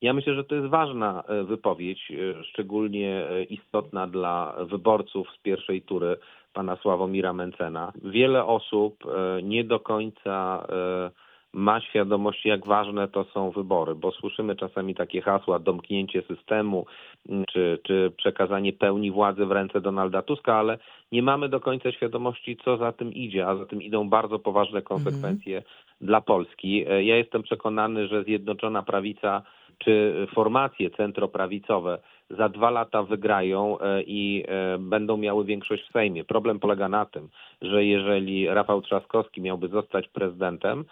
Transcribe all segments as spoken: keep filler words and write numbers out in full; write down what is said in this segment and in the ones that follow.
Ja myślę, że to jest ważna wypowiedź, szczególnie istotna dla wyborców z pierwszej tury pana Sławomira Mentzena. Wiele osób nie do końca ma świadomość, jak ważne to są wybory, bo słyszymy czasami takie hasła: domknięcie systemu czy, czy przekazanie pełni władzy w ręce Donalda Tuska, ale nie mamy do końca świadomości, co za tym idzie, a za tym idą bardzo poważne konsekwencje mhm. dla Polski. Ja jestem przekonany, że Zjednoczona Prawica czy formacje centroprawicowe za dwa lata wygrają i będą miały większość w Sejmie. Problem polega na tym, że jeżeli Rafał Trzaskowski miałby zostać prezydentem,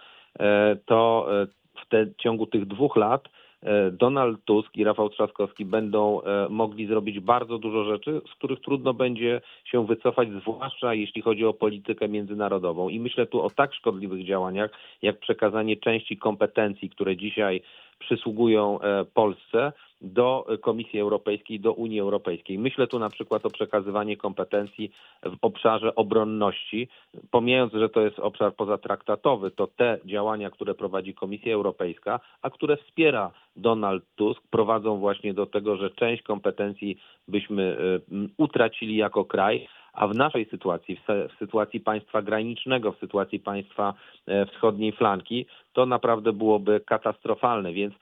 to w, te, w ciągu tych dwóch lat Donald Tusk i Rafał Trzaskowski będą mogli zrobić bardzo dużo rzeczy, z których trudno będzie się wycofać, zwłaszcza jeśli chodzi o politykę międzynarodową. I myślę tu o tak szkodliwych działaniach, jak przekazanie części kompetencji, które dzisiaj przysługują Polsce, do Komisji Europejskiej, do Unii Europejskiej. Myślę tu na przykład o przekazywanie kompetencji w obszarze obronności. Pomijając, że to jest obszar pozatraktatowy, to te działania, które prowadzi Komisja Europejska, a które wspiera Donald Tusk, prowadzą właśnie do tego, że część kompetencji byśmy utracili jako kraj, a w naszej sytuacji, w sytuacji państwa granicznego, w sytuacji państwa wschodniej flanki, to naprawdę byłoby katastrofalne, więc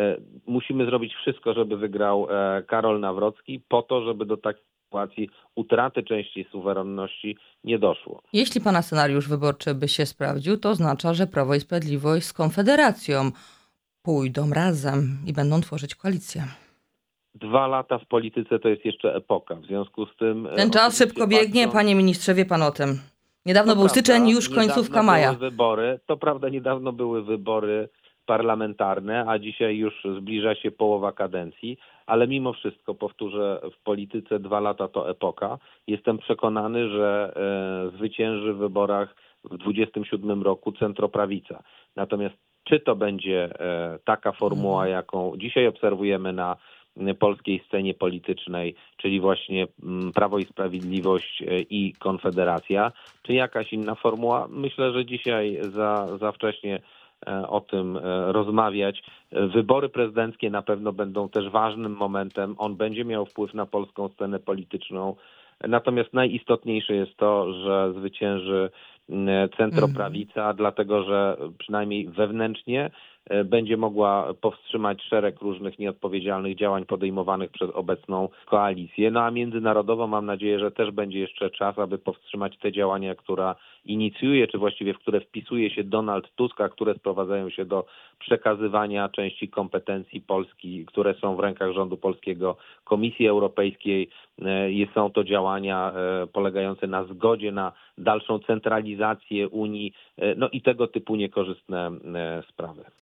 musimy zrobić wszystko, żeby wygrał Karol Nawrocki, po to, żeby do takiej sytuacji utraty części suwerenności nie doszło. Jeśli pana scenariusz wyborczy by się sprawdził, to oznacza, że Prawo i Sprawiedliwość z Konfederacją pójdą razem i będą tworzyć koalicję. Dwa lata w polityce to jest jeszcze epoka. W związku z tym... Ten czas szybko biegnie, patrząc... panie ministrze, wie pan o tym. Niedawno to był prawda, styczeń, już końcówka maja. Były wybory, to prawda, niedawno były wybory parlamentarne, a dzisiaj już zbliża się połowa kadencji, ale mimo wszystko, powtórzę, w polityce dwa lata to epoka. Jestem przekonany, że e, zwycięży w wyborach w dwudziestym siódmym roku centroprawica. Natomiast czy to będzie e, taka formuła, jaką dzisiaj obserwujemy na polskiej scenie politycznej, czyli właśnie Prawo i Sprawiedliwość i Konfederacja, czy jakaś inna formuła? Myślę, że dzisiaj za, za wcześnie o tym rozmawiać. Wybory prezydenckie na pewno będą też ważnym momentem. On będzie miał wpływ na polską scenę polityczną. Natomiast najistotniejsze jest to, że zwycięży centroprawica, mm. dlatego że przynajmniej wewnętrznie będzie mogła powstrzymać szereg różnych nieodpowiedzialnych działań podejmowanych przez obecną koalicję. No a międzynarodowo mam nadzieję, że też będzie jeszcze czas, aby powstrzymać te działania, które inicjuje, czy właściwie w które wpisuje się Donald Tusk, a które sprowadzają się do przekazywania części kompetencji Polski, które są w rękach rządu polskiego, Komisji Europejskiej. Są to działania polegające na zgodzie na dalszą centralizację Unii, no i tego typu niekorzystne sprawy.